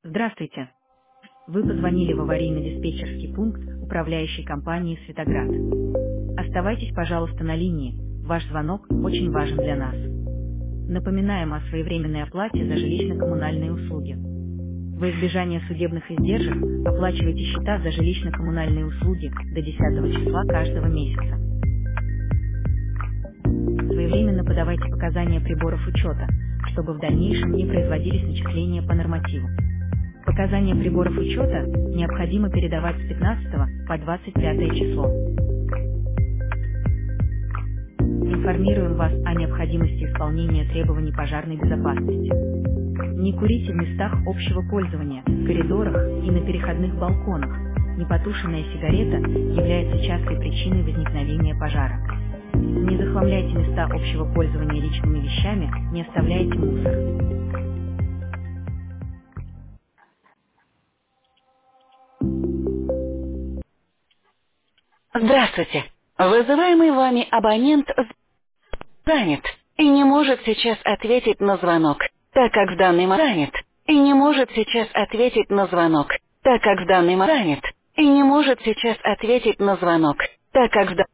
Здравствуйте. Вы позвонили в аварийно-диспетчерский пункт управляющей компании «Светоград». Оставайтесь, пожалуйста, на линии. Ваш звонок очень важен для нас. Напоминаем о своевременной оплате за жилищно-коммунальные услуги. Во избежание судебных издержек оплачивайте счета за жилищно-коммунальные услуги до 10 числа каждого месяца. Своевременно подавайте показания приборов учета, чтобы в дальнейшем не производились начисления по нормативу. Показания приборов учета необходимо передавать с 15 по 25 число. Информируем вас о необходимости исполнения требований пожарной безопасности. Не курите в местах общего пользования, коридорах и на переходных балконах. Непотушенная сигарета является частой причиной возникновения пожара. Не захламляйте места общего пользования личными вещами, не оставляйте мусор. Здравствуйте. Вызываемый вами абонент занят и не может сейчас ответить на звонок, так как в данный момент занят и не может сейчас ответить на звонок, так как в данный момент занят и не может сейчас ответить на звонок, так как в